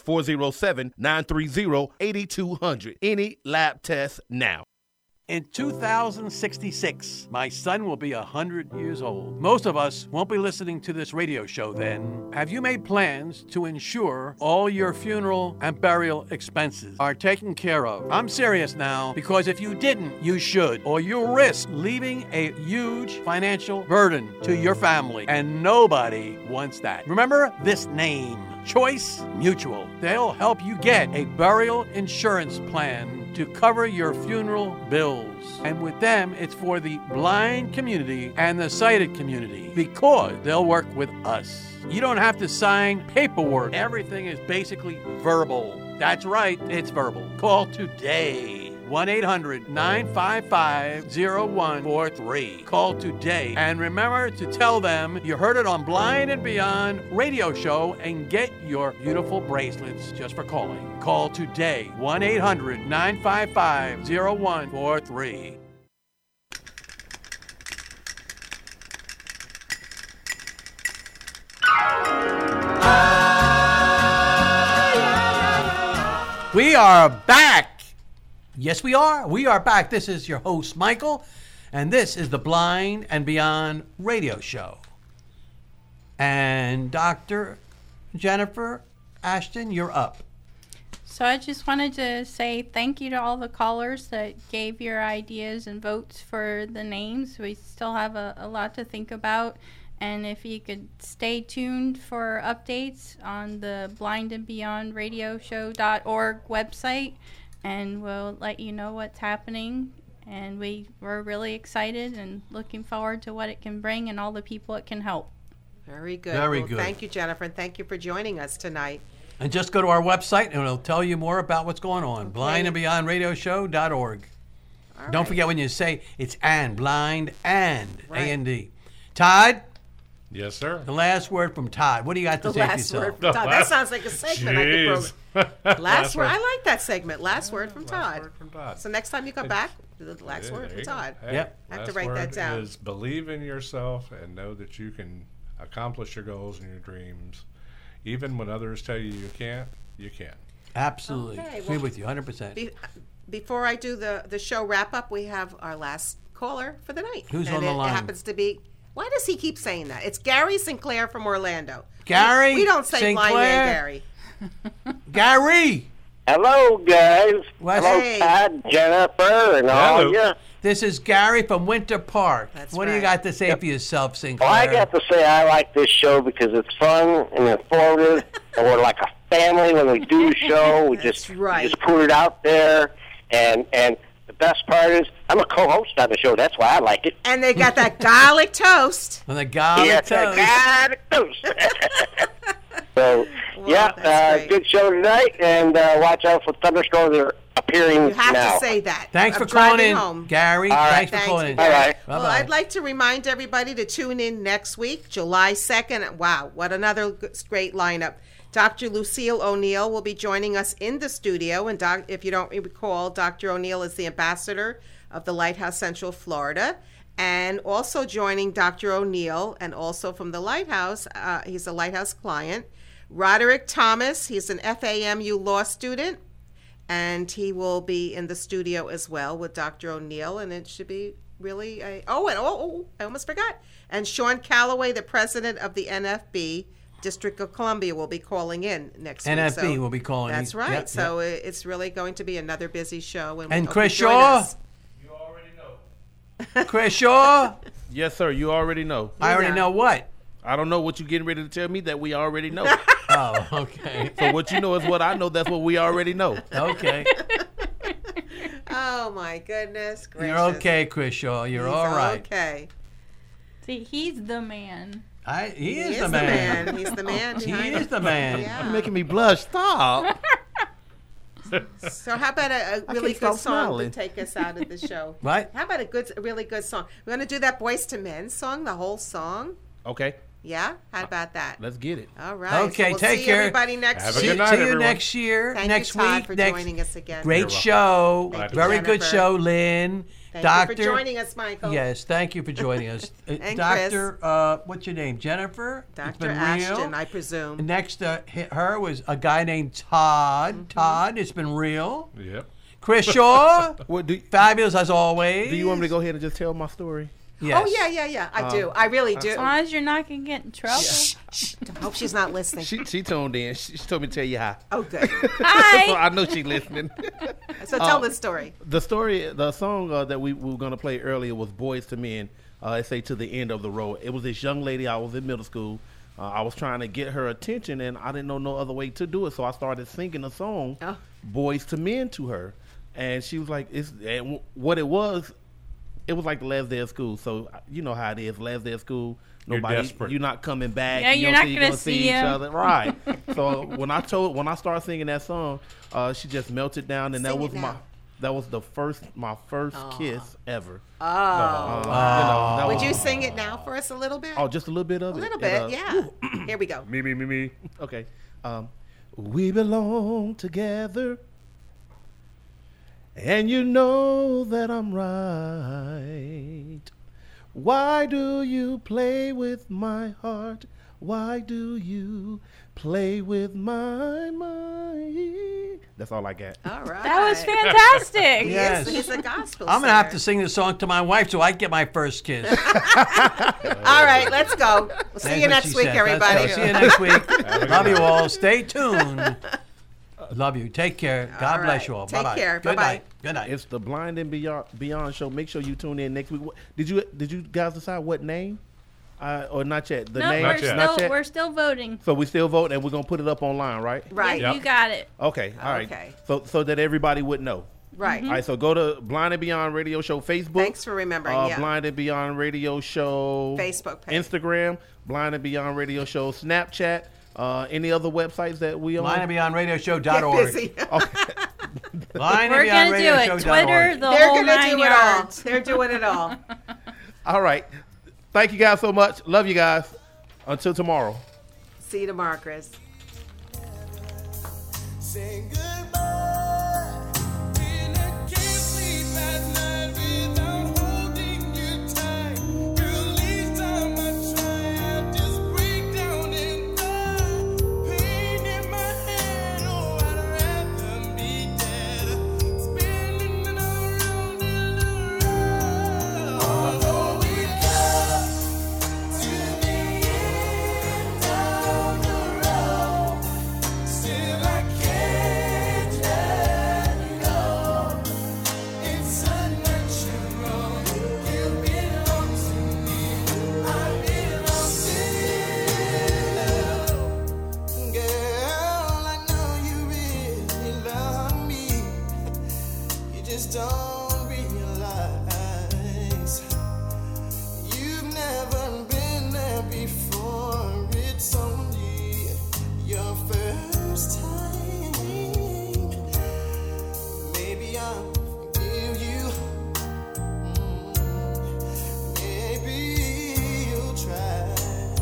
407-930-8200. Any Lab Test Now. In 2066, my son will be 100 years old. Most of us won't be listening to this radio show then. Have you made plans to ensure all your funeral and burial expenses are taken care of? I'm serious now, because if you didn't, you should, or you'll risk leaving a huge financial burden to your family, and nobody wants that. Remember this name, Choice Mutual. They'll help you get a burial insurance plan to cover your funeral bills. And with them, it's for the blind community and the sighted community because they'll work with us. You don't have to sign paperwork. Everything is basically verbal. That's right, it's verbal. Call today. 1-800-955-0143. Call today. And remember to tell them you heard it on Blind and Beyond radio show and get your beautiful bracelets just for calling. Call today. 1-800-955-0143. We are back. Yes, we are. We are back. This is your host, Michael, and this is the Blind and Beyond radio show. And Dr. Jennifer Ashton, you're up. So I just wanted to say thank you to all the callers that gave your ideas and votes for the names. We still have a lot to think about. And if you could stay tuned for updates on the blindandbeyondradioshow.org website, and we'll let you know what's happening. And we're really excited and looking forward to what it can bring and all the people it can help. Very good. Very good. Thank you, Jennifer, and thank you for joining us tonight. And just go to our website and it'll tell you more about what's going on. blindandbeyondradioshow.org. Don't forget when you say it's and, blind and, A-N-D. Todd? Yes, sir. The last word from Todd. What do you got to say for yourself? Word from Todd. That sounds like a segment I could program. Last word. I like that segment. Last word from Todd. So next time you come back, the last word from Todd. Hey, yep. I have to write that down. Is believe in yourself and know that you can accomplish your goals and your dreams. Even when others tell you you can't, you can. Absolutely. Okay, agree with you 100%. Before I do the show wrap up, we have our last caller for the night. Who's on the line? It happens to be... Why does he keep saying that? It's Gary Sinclair from Orlando. Gary We don't say Sinclair. blind man Gary. Gary. Hello, guys. Hello, Hey. Todd, Jennifer, and all you. This is Gary from Winter Park. That's what do you right. got to say for yourself, Sinclair? Well, I got to say I like this show because it's fun and informative, and we're like a family when we do the show. We just put it out there, and the best part is I'm a co-host on the show. That's why I like it. And they got that garlic toast. And the garlic toast. Garlic toast. So, good show tonight, and watch out for thunderstorms that are appearing You have now. to say that. Thanks I'm for calling driving in, home. Gary. All right. Thanks for calling in. All right. Well, I'd like to remind everybody to tune in next week, July 2nd. Wow, what another great lineup. Dr. Lucille O'Neill will be joining us in the studio. And if you don't recall, Dr. O'Neill is the ambassador of the Lighthouse Central Florida. And also joining Dr. O'Neill, and also from the Lighthouse, he's a Lighthouse client, Roderick Thomas. He's an FAMU law student. And he will be in the studio as well with Dr. O'Neill. And it should be really I almost forgot. And Sean Calloway, the president of the NFB, District of Columbia, will be calling in next week. NFB will be calling. That's right. Yep, so it's really going to be another busy show. And Chris Shaw? You already know. Chris Shaw? Yes, sir. You already know. I already know what? I don't know what you're getting ready to tell me that we already know. Oh, okay. So what you know is what I know. That's what we already know. Okay. Oh, my goodness gracious. You're okay, Chris Shaw. You're He's all right. okay. See, he's the man. He is the man. He's the man. He is the man. Yeah. You're making me blush. Stop. So how about a I really can't stop good song smiling. to take us out of the show? Right. How about a really good song? We're going to do that Boys to Men song, the whole song. Okay. Yeah? How about that? Let's get it. All right. Okay, so we'll take see care. everybody next Have a week. good night, See you everyone. next year, Thank next you, Todd, week. for next joining us again. Great You're welcome. show. Thank you, Very good Jennifer. show, Lynn. Thank Doctor, you for joining us, Michael. Yes, thank you for joining us. And Doctor, what's your name? Jennifer? It's Dr. been Ashton, real. I presume. And next to her was a guy named Todd. Mm-hmm. Todd, it's been real. Yep. Chris Shaw, What fabulous as always. do you want me to go ahead and just tell my story? Yes. Oh, yeah. I do. I really do. As long as you're not going to get in trouble. I hope she's not listening. She tuned in. She told me to tell you hi. Oh, good. Hi. So I know she's listening. So tell the story. The song that we were going to play earlier was Boys to Men. I say To the End of the Road. It was this young lady. I was in middle school. I was trying to get her attention, and I didn't know no other way to do it. So I started singing a song, Boys to Men, to her. And she was like, and what it was like the last day of school. So you know how it is, last day of school. You're not coming back. Yeah, you're not gonna see each other, right? So when I started singing that song, she just melted down, and that was my first kiss ever. Would you sing it now for us a little bit? Oh, just a little bit of it. A little bit, yeah. Here we go. Me. Okay. We belong together. And you know that I'm right. Why do you play with my heart? Why do you play with my mind? That's all I got. All right. That was fantastic. Yes. He's a gospel I'm going to singer. have to sing this song to my wife so I get my first kiss. All right, let's go. We'll see you next week, everybody. See you next week. Love you all. Stay tuned. Love you. Take care. God bless you all. Take Bye-bye. care. Good Bye-bye. night. Good night. It's the Blind and Beyond show. Make sure you tune in next week. Did you guys decide what name? Or not yet? The name? We're still voting. So we still vote, and we're gonna put it up online, right? Right. Yep. You got it. Okay. All right. Okay. So that everybody would know. Right. All right. So go to Blind and Beyond Radio Show Facebook. Thanks for remembering. Yeah. Blind and Beyond Radio Show Facebook page. Instagram. Blind and Beyond Radio Show Snapchat. Any other websites that we own? BlindandBeyondRadioShow.org. Get busy. Okay. We're going to do it. Twitter, They're going to do it all. They're doing it all. All right. Thank you guys so much. Love you guys. Until tomorrow. See you tomorrow, Chris. Say goodbye. And I can't sleep at night without holding you tight. Girl, each time I try, I just break down and cry. Pain in my head, oh, I'd rather be dead. Spinning around and around. Although we come to the end of the road, still I can't let go. It's unnatural. You belong to me. I belong to you. Girl, I know you really love me. You just don't realize you've never been there before. It's only your first time. Maybe I'll forgive you. Maybe you'll try.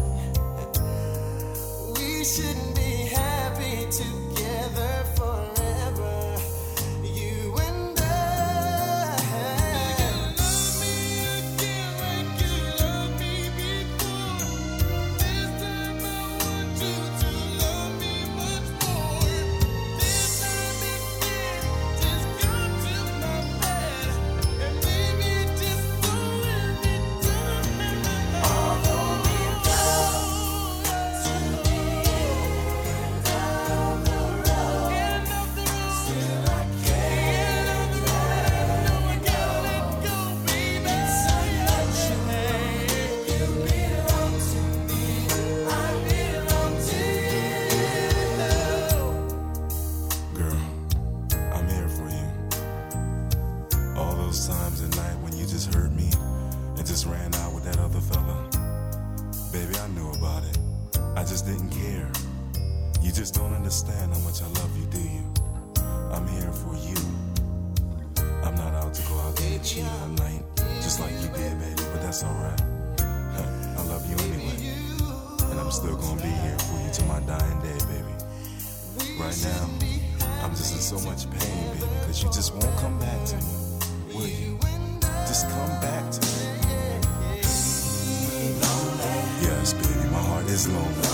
We shouldn't be happy together forever. You and I. Love me again like you loved me before. This time I want you to love me much more. This time again, just come to my bed and maybe just don't let me down. Although we go to the end of the road, still I can't let go, baby. It's unnatural. You belong to me. I belong to you. Girl, I'm here for you. All those times at night when you just hurt me and just ran out with that other fella. Baby, I knew about it. I just didn't care. You just don't understand how much I love you, do you? I'm here for you. I'm not out to go out there and cheat all night, just like you did, baby, but that's alright. I love you anyway. And I'm still gonna be here for you till my dying day, baby. Right now, I'm just in so much pain, baby, because you just won't come back to me. Will you? Just come back to me. Yes, baby, my heart is lonely.